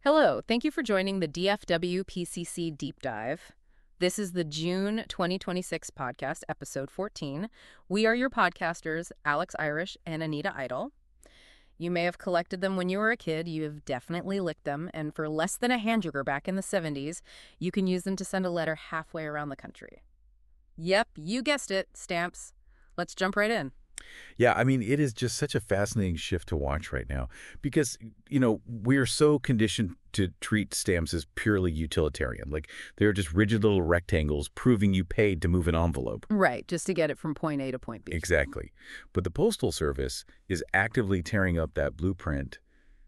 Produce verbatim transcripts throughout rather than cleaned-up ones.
Hello, thank you for joining the D F W P C C Deep Dive. This is the June twenty twenty-six podcast, episode fourteen. We are your podcasters, Alex Irish and Anita Idle. You may have collected them when you were a kid. You have definitely licked them, and for less than a hamburger back in the seventies, you can use them to send a letter halfway around the country. Yep, you guessed it, stamps. Let's jump right in. Yeah, I mean, it is just such a fascinating shift to watch right now because, you know, we're so conditioned to treat stamps as purely utilitarian. Like, they're just rigid little rectangles proving you paid to move an envelope. Right, just to get it from point A to point B. Exactly. But the Postal Service is actively tearing up that blueprint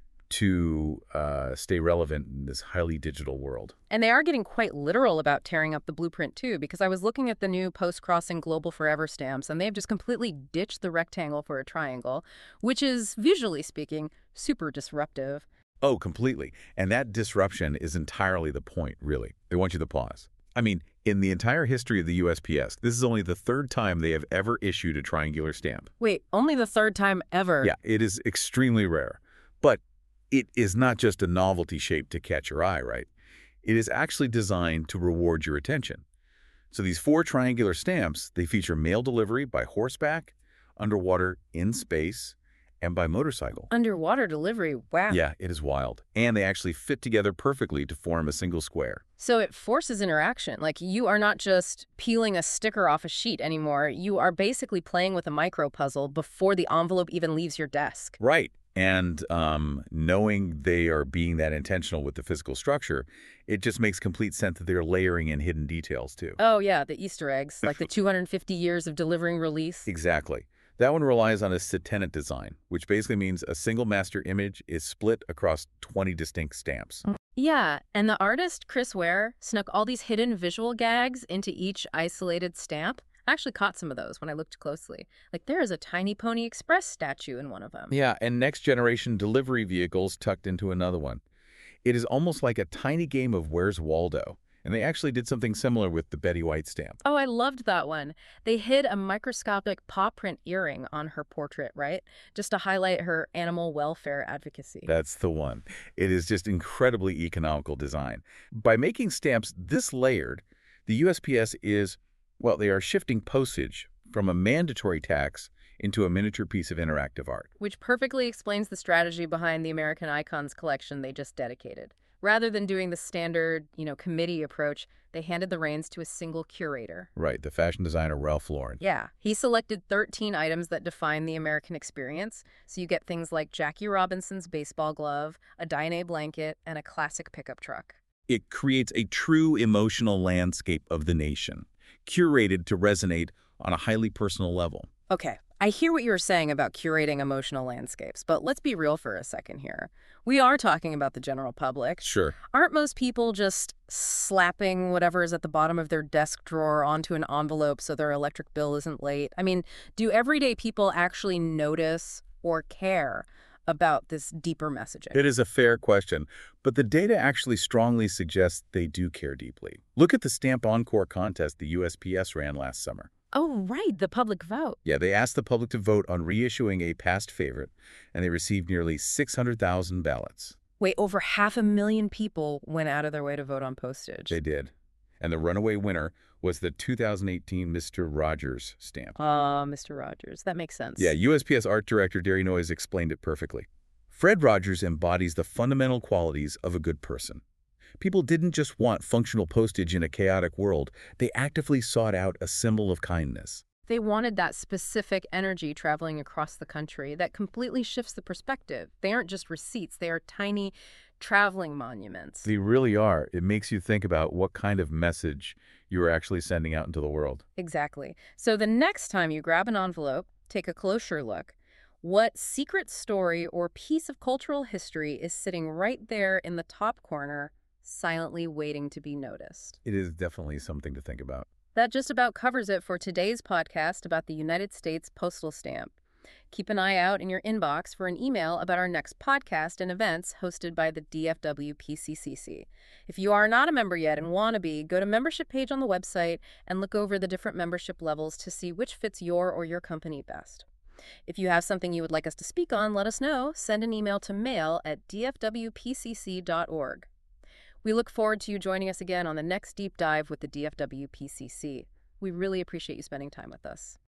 to uh, stay relevant in this highly digital world. And they are getting quite literal about tearing up the blueprint, too, because I was looking at the new post-crossing Global Forever stamps, and they've just completely ditched the rectangle for a triangle, which is, visually speaking, super disruptive. Oh, completely. And that disruption is entirely the point, really. They want you to pause. I mean, in the entire history of the U S P S, this is only the third time they have ever issued a triangular stamp. Wait, only the third time ever? Yeah, it is extremely rare. But it is not just a novelty shape to catch your eye, right? It is actually designed to reward your attention. So these four triangular stamps, they feature mail delivery by horseback, underwater, in space, and by motorcycle. Underwater delivery, wow. Yeah, it is wild. And they actually fit together perfectly to form a single square. So it forces interaction. Like, you are not just peeling a sticker off a sheet anymore. You are basically playing with a micro puzzle before the envelope even leaves your desk. Right. And um, knowing they are being that intentional with the physical structure, it just makes complete sense that they're layering in hidden details, too. Oh, yeah, the Easter eggs, like the two hundred fifty years of delivering release. Exactly. That one relies on a setenet design, which basically means a single master image is split across twenty distinct stamps. Yeah, and the artist, Chris Ware, snuck all these hidden visual gags into each isolated stamp. I actually caught some of those when I looked closely. Like, there is a Tiny Pony Express statue in one of them. Yeah, and next-generation delivery vehicles tucked into another one. It is almost like a tiny game of Where's Waldo. And they actually did something similar with the Betty White stamp. Oh, I loved that one. They hid a microscopic paw print earring on her portrait, right? Just to highlight her animal welfare advocacy. That's the one. It is just incredibly economical design. By making stamps this layered, the U S P S is, well, they are shifting postage from a mandatory tax into a miniature piece of interactive art. Which perfectly explains the strategy behind the American Icons collection they just dedicated. Rather than doing the standard, you know, committee approach, they handed the reins to a single curator. Right, the fashion designer Ralph Lauren. Yeah, he selected thirteen items that define the American experience. So you get things like Jackie Robinson's baseball glove, a Diane blanket, and a classic pickup truck. It creates a true emotional landscape of the nation, curated to resonate on a highly personal level. Okay, I hear what you were saying about curating emotional landscapes, but let's be real for a second here. We are talking about the general public. Sure. Aren't most people just slapping whatever is at the bottom of their desk drawer onto an envelope so their electric bill isn't late? I mean, do everyday people actually notice or care about this deeper messaging? It is a fair question, but the data actually strongly suggests they do care deeply. Look at the Stamp Encore contest the U S P S ran last summer. Oh, right, the public vote. Yeah, they asked the public to vote on reissuing a past favorite, and they received nearly six hundred thousand ballots. Wait, over half a million people went out of their way to vote on postage. They did. And the runaway winner was the two thousand eighteen Mister Rogers stamp. Ah, uh, Mister Rogers. That makes sense. Yeah, U S P S art director Derry Noyes explained it perfectly. Fred Rogers embodies the fundamental qualities of a good person. People didn't just want functional postage in a chaotic world. They actively sought out a symbol of kindness. They wanted that specific energy traveling across the country that completely shifts the perspective. They aren't just receipts. They are tiny traveling monuments. They really are. It makes you think about what kind of message you are actually sending out into the world. Exactly. So the next time you grab an envelope, take a closer look. What secret story or piece of cultural history is sitting right there in the top corner, silently waiting to be noticed? It is definitely something to think about. That just about covers it for today's podcast about the United States postal stamp. Keep an eye out in your inbox for an email about our next podcast and events hosted by the D F W P C C C. If you are not a member yet and want to be, go to membership page on the website and look over the different membership levels to see which fits your or your company best. If you have something you would like us to speak on, let us know. Send an email to mail at d f w p c c dot org. We look forward to you joining us again on the next deep dive with the D F W P C C. We really appreciate you spending time with us.